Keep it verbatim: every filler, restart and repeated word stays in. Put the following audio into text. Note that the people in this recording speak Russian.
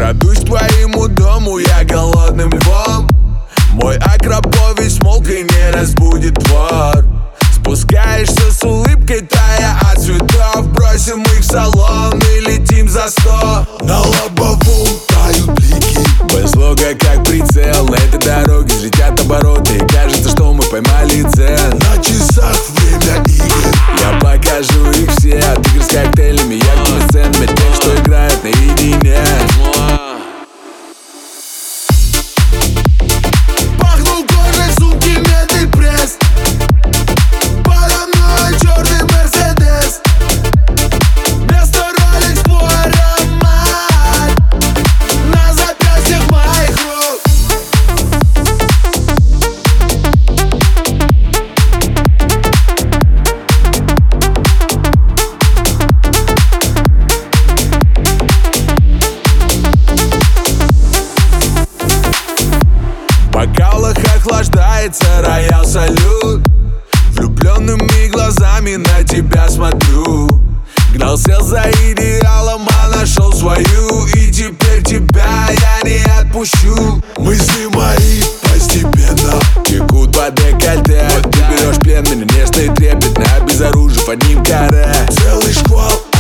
Крадусь к твоему дому, я голодным львом. Мой Акропович смолк и не разбудит двор. Спускаешься с улыбкой, тая от цветов. Бросим их в салон и летим за сто. На лобовом тают блики. Без лога как прицел. На этой дороге взлетят обороты. И кажется, что мы поймали цель. На часах время игр. Я покажу их все. От игр с коктейлями, яркими сценами, тех, что играют наедине. Пахнул кожей сумки, медный пресс. Подо мной черный Мерседес. Вместо Rolex твой аромат на запястьях моих рук. В бокалах охлаждается роял салют. Влюбленными глазами на тебя смотрю. Гнался за идеалом, а нашел свою. И теперь тебя я не отпущу. Мысли мои постепенно Текут по декольте. Ты берешь плен, меня нежно и трепетно, обезоружив одним каре. целый шквал